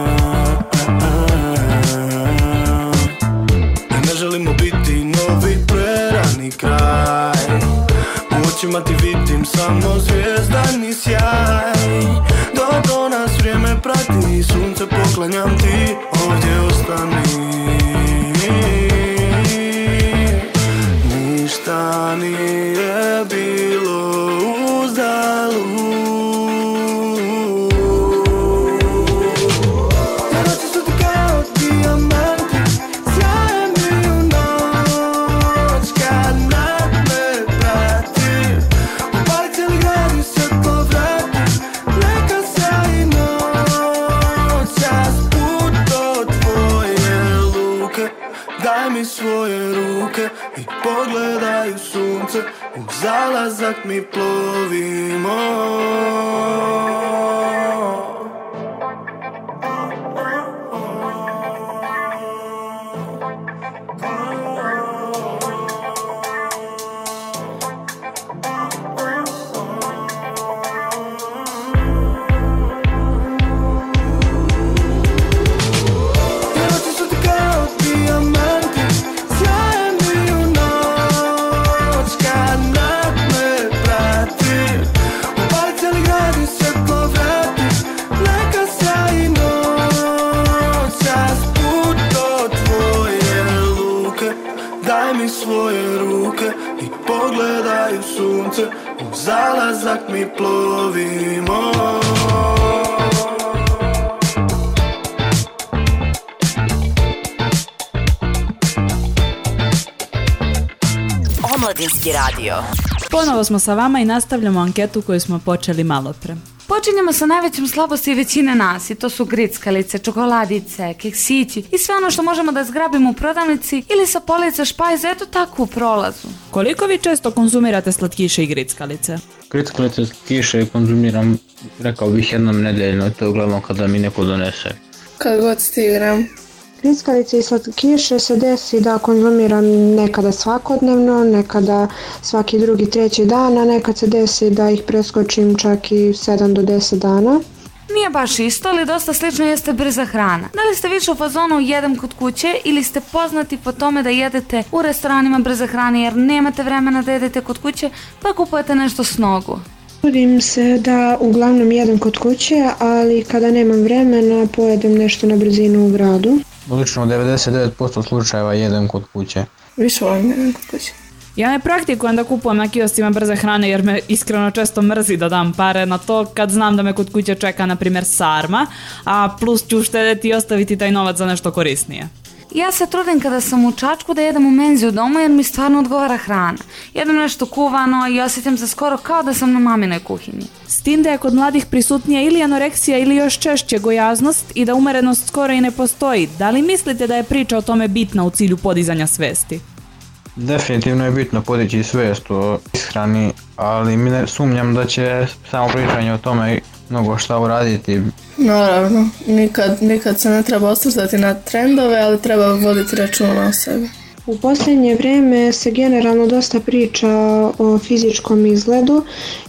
Ne želimo biti novi prerani kraj, u očima ti vidim samo zvijezdani sjaj. Dobro nas vrijeme prati, sunce poklanjam ti, ovdje ostani. Ništa nije bilo uzalud. Noći su ti kao dijamanti, sjaje mi u noć kad nad me prati. Upali cijeli grad i svjetlo vrati, neka sjaji noćas put do tvoje luke. Daj mi svoje ruke i pogledaj u sunce, u zalazak mi plovimo. Svoje ruke i pogledaj u sunce, u zalazak mi plovimo. Omladinski radio. Ponovo smo sa vama i nastavljamo anketu koju smo počeli malo pre. Počinjemo sa najvećom slabosti većine nas i to su grickalice, čokoladice, keksići i sve ono što možemo da zgrabimo u prodavnici ili sa police špajza, eto tako u prolazu. Koliko vi često konzumirate slatkiše i grickalice? Grickalice, slatkiše konzumiram, rekao bih, jednom nedeljno, to je uglavnom kada mi neko donese. Kad god stigram. Grickalice i slatkiše se desi da konzumiram nekada svakodnevno, nekada svaki drugi, treći dan, a nekad se desi da ih preskočim čak i 7 do 10 dana. Nije baš isto, ali dosta slično jeste brza hrana. Da li ste više u fazonu jedem kod kuće ili ste poznati po tome da jedete u restoranima brze hrane jer nemate vremena da jedete kod kuće pa kupujete nešto s nogu? Trudim se da uglavnom jedem kod kuće, ali kada nemam vremena pojedem nešto na brzinu u gradu. Lično u 99% slučajeva jedem kod kuće. Više volim jedem kod kuće. Ja ne praktikujem da kupujem na kioscima brze hrane jer me iskreno često mrzi da dam pare na to kad znam da me kod kuće čeka na primjer sarma, a plus ću uštedeti i ostaviti taj novac za nešto korisnije. Ja se trudim kada sam u Čačku da jedem u menzi u domu jer mi stvarno odgovara hrana. Jedem nešto kuvano i osjećam se skoro kao da sam na maminoj kuhinji. S tim da je kod mladih prisutnija ili anoreksija ili još češće gojaznost i da umerenost skoro i ne postoji. Da li mislite da je priča o tome bitna u cilju podizanja svesti? Definitivno je bitno podići svijest o ishrani, ali mi ne sumnjam da će samo pričanje o tome mnogo šta uraditi. Naravno, nikad se ne treba osvrtati na trendove, ali treba voditi računa o sebi. U posljednje vrijeme se generalno dosta priča o fizičkom izgledu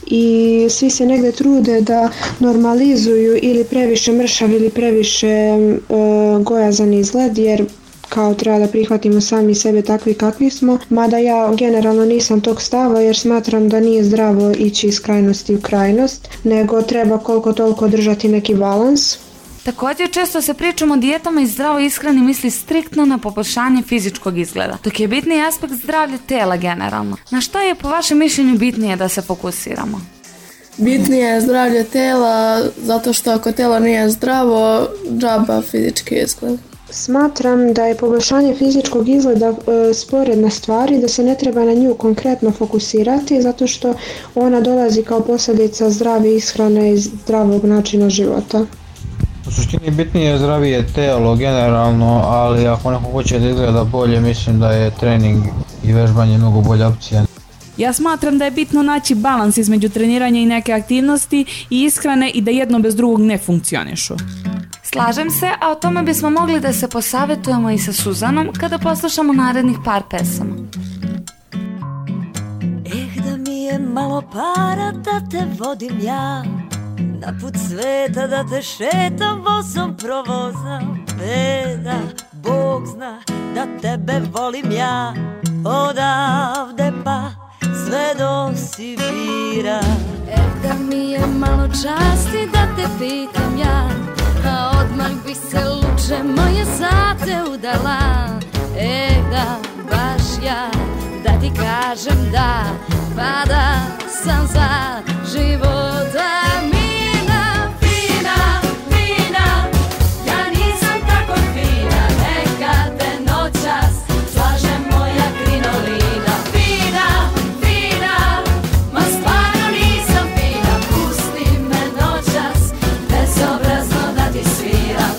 i svi se negdje trude da normalizuju ili previše mršav ili previše gojazan izgled jer kao treba da prihvatimo sami sebe takvi kakvi smo, mada ja generalno nisam tog stava jer smatram da nije zdravo ići iz krajnosti u krajnost, nego treba koliko toliko držati neki balans. Također često se pričamo o dijetama i zdravoj ishrani misli striktno na poboljšanje fizičkog izgleda, dok je bitniji aspekt zdravlja tela generalno. Na što je po vašem mišljenju bitnije da se fokusiramo? Bitnije je zdravlje tela, zato što ako telo nije zdravo, džaba fizički izgled. Smatram da je poboljšanje fizičkog izgleda sporedna stvar i da se ne treba na nju konkretno fokusirati zato što ona dolazi kao posljedica zdrave ishrane i zdravog načina života. U suštini bitnije je zdravije telo generalno, ali ako neko hoće da izgleda bolje, mislim da je trening i vežbanje mnogo bolja opcija. Ja smatram da je bitno naći balans između treniranja i neke aktivnosti i ishrane i da jedno bez drugog ne funkcionišu. Slažem se, a o tome bismo mogli da se posavetujemo i sa Suzanom kada poslušamo narednih par pesama. Da mi je malo para da te vodim ja na put sveta, da te šetam vozom provozam. Da Bog zna da tebe volim ja odavde pa sve do Sibira. Da mi je malo časti da te pitam ja, a odmah bi se luče moje za te udala. Da baš ja da ti kažem da, pa da sam za života mina. Fina, fina, ja nisam tako fina, neka te noćas slaže moja krinolina. Fina, fina, ma stvarno nisam fina, pusti me noćas, bezobrazno da ti sviram.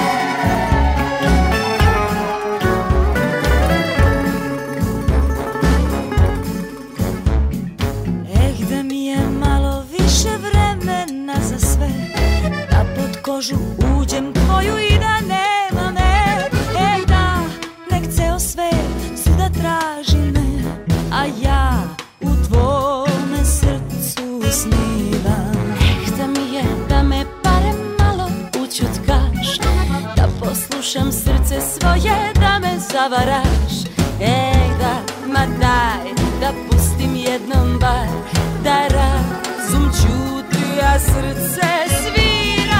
Kožu uđem tvoju i da nema me. Da, nek ceo svet svuda traži me, a ja u tvome srcu snivam. Da mi je da me barem malo učutkaš, da poslušam srce svoje, da me zavaraš. Da, ma daj, da pustim jednom bar, da razum ćuti, a srce svira.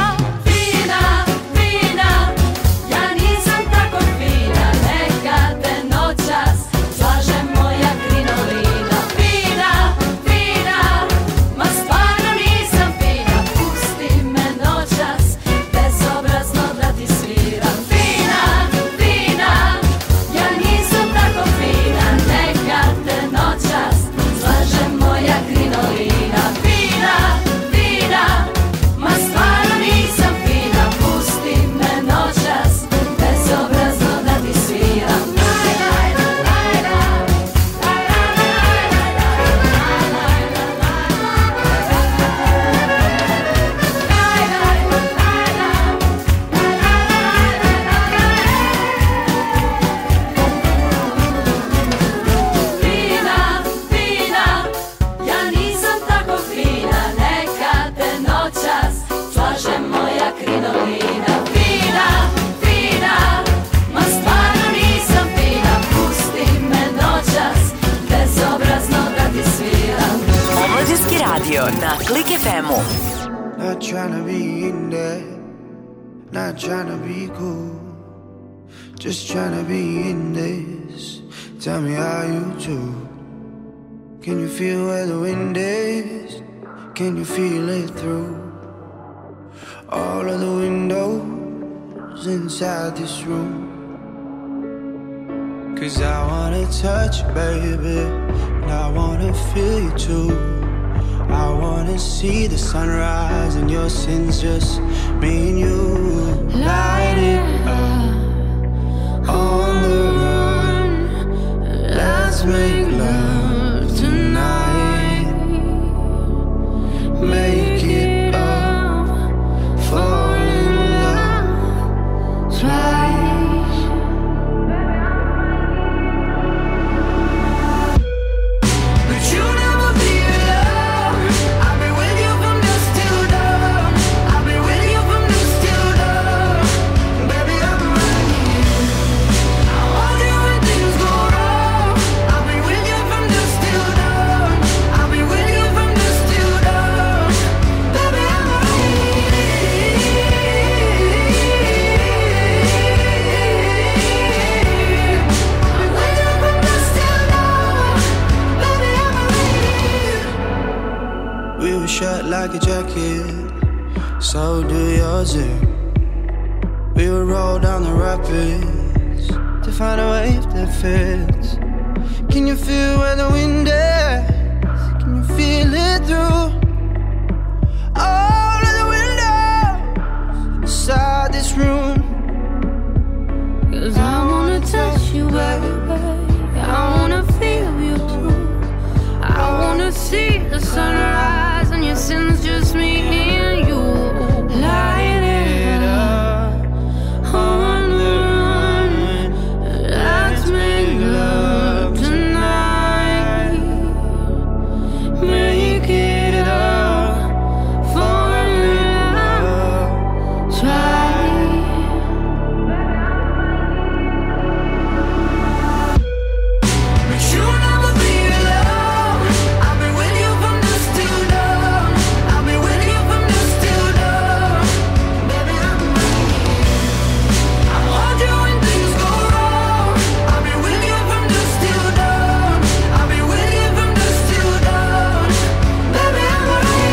Na Click FM-u. Not tryna be in there, not tryna be cool, just tryna be in this. Tell me how you do. Can you feel where the wind is? Can you feel it through all of the windows inside this room? 'Cause I wanna touch you, baby, and I wanna feel you too. I wanna see the sunrise and your sins, just me and you. Light it up on the run. Let's make love tonight. Make it up, fall in love twice. But you never be alone. I'll be with you from dusk till dawn. I'll be with you from dusk till dawn. Baby, I'm right here. I want you when things go wrong. I'll be with you from dusk till dawn. I'll be with you from dusk till dawn. Baby, I'm right here. I'm with you from dusk till dawn. Baby, I'm right here. We were shut like a jacket, so do yours. We would roll down the rapids to find a wave that fits. Can you feel where the wind is? Can you feel it through all of the windows inside this room? 'Cause I wanna touch you, baby. I wanna feel you too. see the sunrise and your sins just me and you. Light it up on the run. Let's make love tonight. Make it up for love. Try. But you'll never be alone. I'll be with you from dusk till dawn. I'll be with you from dusk till dawn. Baby, I'm right here. I'll hold you when things go wrong. I'll be with you from dusk till dawn. I'll be with you from dusk till dawn. Baby, I'm right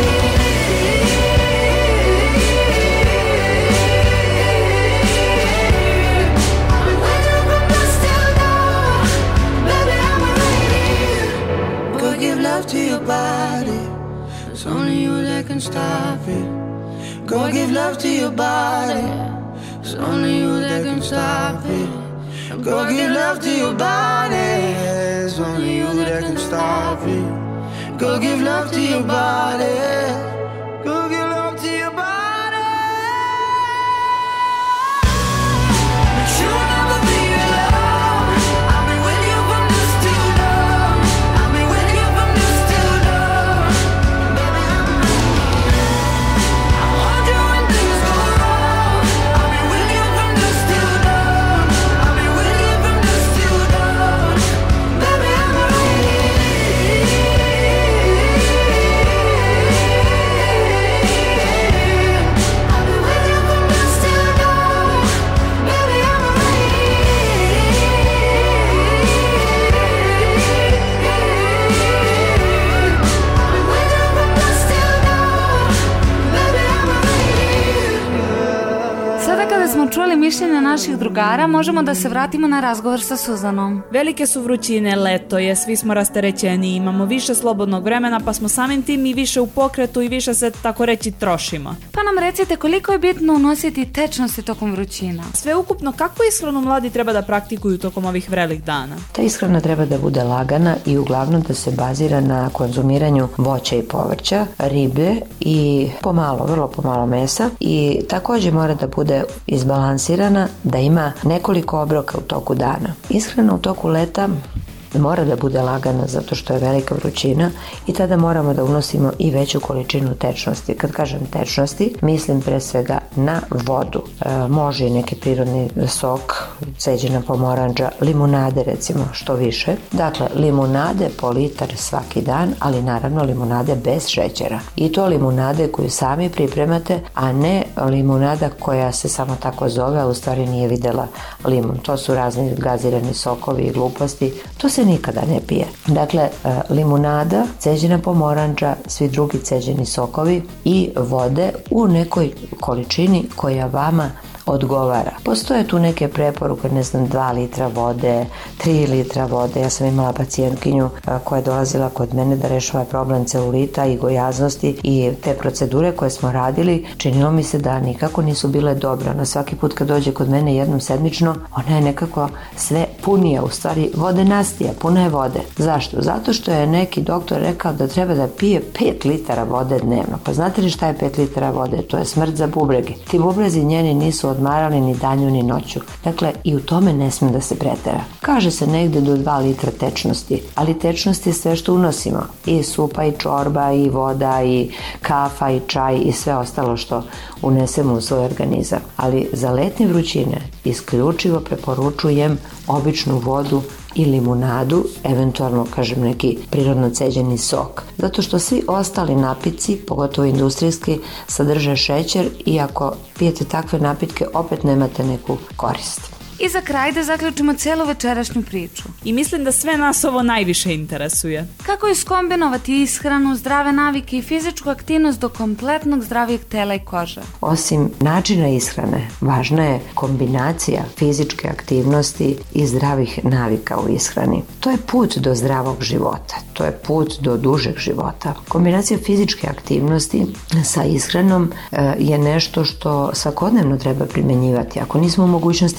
here. I'll be with you from dusk till dawn. Baby, I'm right here. Go give love to your body. It's only you that can stop it. Go give love to your body. It's only you that can stop it. Go give love to your body. It's only you that can stop it. Go give love to your body. Go give love to your body. But you'll never be alone. I'll be with you from dusk till dawn. I'll be with you from dusk till dawn. Baby, I'm right here. I'll hold you when things go wrong. I'll be with you from dusk till dawn. I'll be with you from dusk till dawn. Baby, I'm right here. I'll be with you from dusk till dawn. Baby, I'm right Sada kada smo čuli mišljenja naših drugara, možemo da se vratimo na razgovor sa Suzanom. Velike su vrućine, leto je, svi smo rasterećeni, imamo više slobodnog vremena, pa smo samim tim i više u pokretu i više se, tako reći, trošimo. Pa nam recite koliko je bitno unositi tečnosti tokom vrućina. Sve ukupno, kakvu ishranu mladi treba da praktikuju tokom ovih vrelih dana? Ta ishrana treba da bude lagana i uglavnom da se bazira na konzumiranju voća i povrća, ribe i pomalo, vrlo pomalo mesa, i također mora da bude izbalansirana, da ima nekoliko obroka u toku dana. Ishrana u toku leta mora da bude lagana zato što je velika vrućina i tada moramo da unosimo i veću količinu tečnosti. Kad kažem tečnosti, mislim pre svega na vodu. Može i neki prirodni sok, ceđena pomoranđa, limunade recimo, što više. Dakle, limunade po litar svaki dan, ali naravno limunade bez šećera. I to limunade koju sami pripremate, a ne limunada koja se samo tako zove, a u stvari nije videla limun. To su razni gazirani sokovi i gluposti. To se nikada ne pije. Dakle, limunada, ceđena pomoranđa, svi drugi ceđeni sokovi i vode u nekoj količini koja vama odgovara. Postoje tu neke preporuke, ne znam, 2 litra vode, 3 litra vode. Ja sam imala pacijentkinju koja je dolazila kod mene da rešava problem celulita i gojaznosti, i te procedure koje smo radili, činilo mi se da nikako nisu bile dobre. Ona svaki put kad dođe kod mene jednom sedmično, ona je nekako sve punija, u stvari vodenastija, puna je vode. Zašto? Zato što je neki doktor rekao da treba da pije 5 litara vode dnevno. Pa znate li šta je 5 litara vode? To je smrt za bubrege. Ti bubrezi njeni nisu odmarali ni danju ni noću. Dakle, i u tome ne sme da se pretera. Kaže se negde do 2 litra tečnosti, ali tečnost je sve što unosimo. I supa, i čorba, i voda, i kafa, i čaj, i sve ostalo što unesemo u svoj organizam. Ali za letnje vrućine isključivo preporučujem običnu vodu i limunadu, eventualno, kažem, neki prirodno ceđeni sok. Zato što svi ostali napici, pogotovo industrijski, sadrže šećer i ako pijete takve napitke, opet nemate neku korist. I za kraj da zaključimo celu večerašnju priču. I mislim da sve nas ovo najviše interesuje. Kako iskombinovati ishranu, zdrave navike i fizičku aktivnost do kompletnog zdravijeg tela i kože? Osim načina ishrane, važna je kombinacija fizičke aktivnosti i zdravih navika u ishrani. To je put do zdravog života, to je put do dužeg života. Kombinacija fizičke aktivnosti sa ishranom je nešto što svakodnevno treba primenjivati. Ako nismo u mogućnosti svaki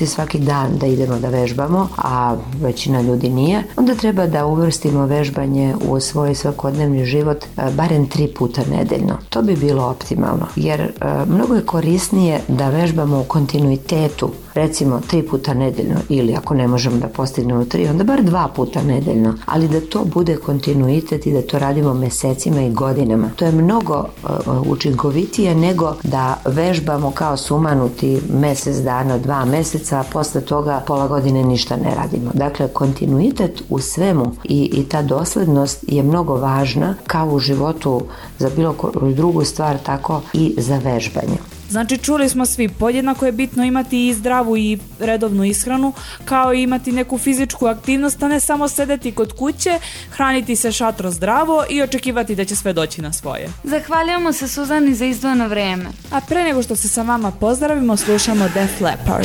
dan da idemo da vežbamo, a većina ljudi nije, onda treba da uvrstimo vežbanje u svoj svakodnevni život barem 3 puta nedeljno. To bi bilo optimalno, jer mnogo je korisnije da vežbamo u kontinuitetu, recimo 3 puta nedeljno, ili ako ne možemo da postignemo 3, onda bar 2 puta nedeljno, ali da to bude kontinuitet i da to radimo mesecima i godinama. To je mnogo učinkovitije nego da vežbamo kao sumanuti mesec dana, 2 meseca, a posle toga pola godine ništa ne radimo. Dakle, kontinuitet u svemu i ta doslednost je mnogo važna, kao u životu za bilo koju drugu stvar, tako i za vežbanje. Znači, čuli smo svi, podjednako je bitno imati i zdravu i redovnu ishranu, kao i imati neku fizičku aktivnost, a ne samo sedeti kod kuće, hraniti se šatro zdravo i očekivati da će sve doći na svoje. Zahvaljujemo se Suzani za izdvojeno vreme. A pre nego što se sa vama pozdravimo, slušamo Def Leppard.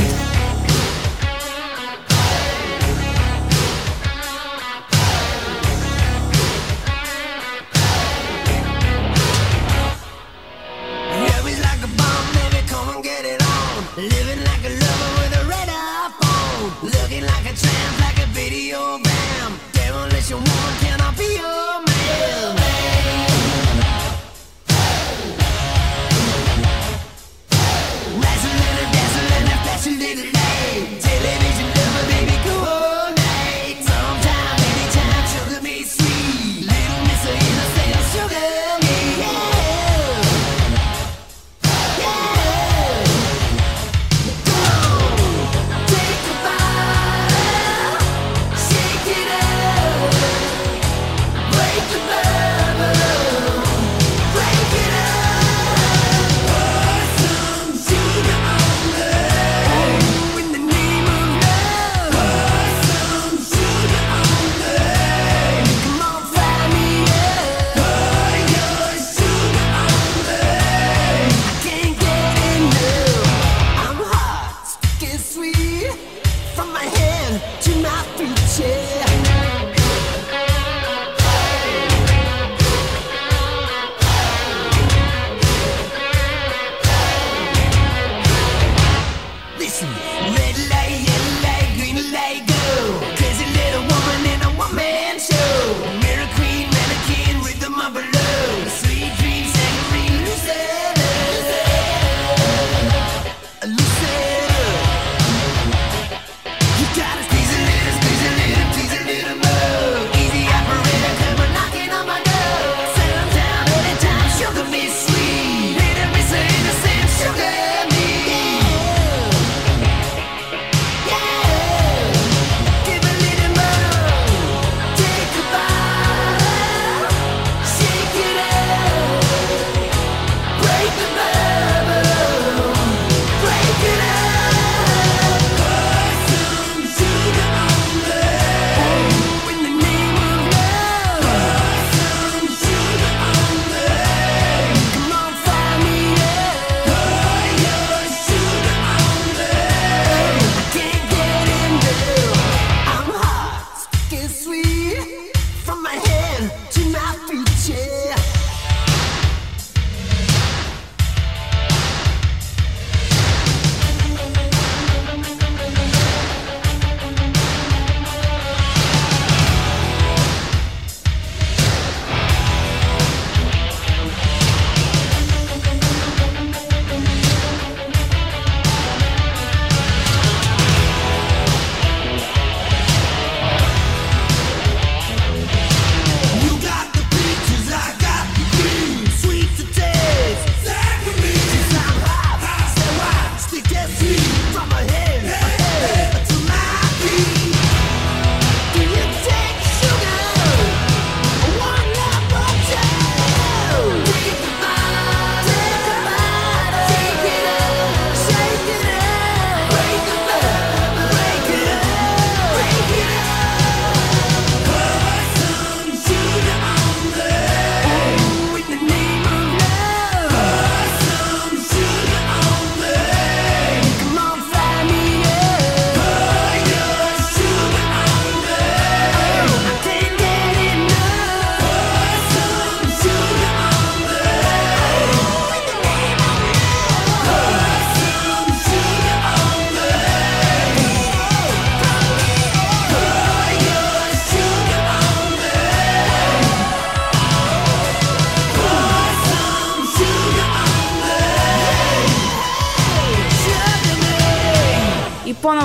Take the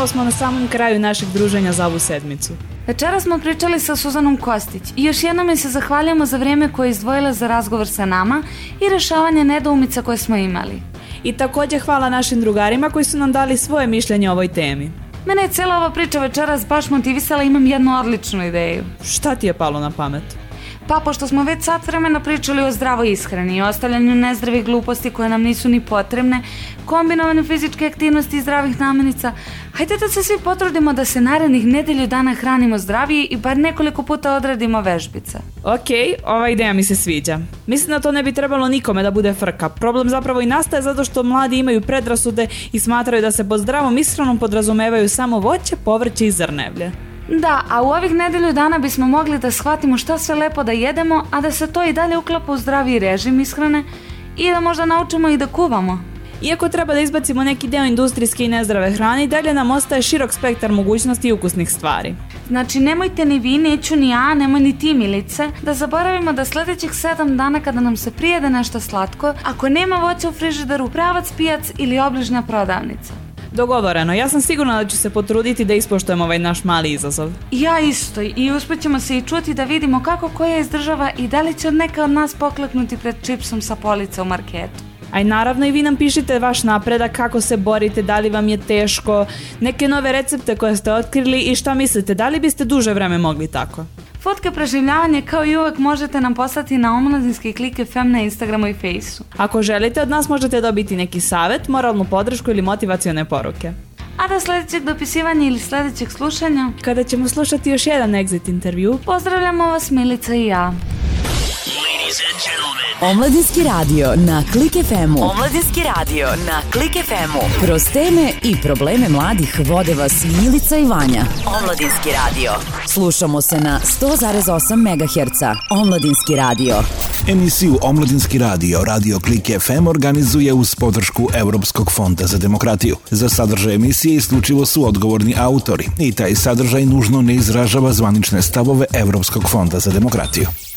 smo na samom kraju našeg druženja za ovu sedmicu. Večera smo pričali sa Suzanom Kostić i još jednom se zahvaljujemo za vrijeme koje je izdvojila za razgovor sa nama i rešavanje nedoumica koje smo imali. I također hvala našim drugarima koji su nam dali svoje mišljenje o ovoj temi. Mene je cijela ova priča večeras baš motivisala, imam jednu odličnu ideju. Šta ti je palo na pamet? Pa, pošto smo već sat vremena pričali o zdravoj ishrani i ostavljanju nezdravih gluposti koje nam nisu ni potrebne, kombinovanju fizičke aktivnosti i zdravih namirnica, hajde da se svi potrudimo da se narednih nedelju dana hranimo zdravije i bar nekoliko puta odradimo vežbice. Ok, ova ideja mi se sviđa. Mislim da to ne bi trebalo nikome da bude frka. Problem zapravo i nastaje zato što mladi imaju predrasude i smatraju da se pod zdravom ishranom podrazumevaju samo voće, povrće i zrnevlje. Da, a u ovih nedelju dana bismo mogli da shvatimo šta sve lepo da jedemo, a da se to i dalje uklapa u zdraviji režim ishrane i da možda naučimo i da kuvamo. Iako treba da izbacimo neki deo industrijske i nezdrave hrane, dalje nam ostaje širok spektar mogućnosti i ukusnih stvari. Znači, nemojte ni vi, neću ni ja, nemoj ni ti, Milice, da zaboravimo da sljedećih 7 dana kada nam se prijede nešto slatko, ako nema voća u frižideru, pravac, pijac ili obližnja prodavnica. Dogovoreno, ja sam sigurna da ću se potruditi da ispoštujemo ovaj naš mali izazov. Ja isto, i uspjećemo se i čuti da vidimo kako koja izdržava i da li će neka od nas pokleknuti pred čipsom sa police u marketu. A i naravno i vi nam pišite vaš napredak, kako se borite, da li vam je teško, neke nove recepte koje ste otkrili i šta mislite, da li biste duže vreme mogli tako? Fotke preživljavanje kao i uvek možete nam poslati na Omladinski Klik FM na Instagramu i Fejsu. Ako želite, od nas možete dobiti neki savjet, moralnu podršku ili motivacione poruke. A do sljedećeg dopisivanja ili sljedećeg slušanja, kada ćemo slušati još jedan exit intervju, pozdravljamo vas Milica i ja. Omladinski radio na Klik FM-u. Omladinski radio na Klik FM-u. Kroz teme i probleme mladih vode vas Milica i Vanja. Omladinski radio. Slušamo se na 100,8 MHz. Omladinski radio. Emisiju Omladinski radio Radio Klik FM organizuje uz podršku Europskog fonda za demokratiju. Za sadržaj emisije isključivo su odgovorni autori i taj sadržaj nužno ne izražava zvanične stavove Europskog fonda za demokratiju.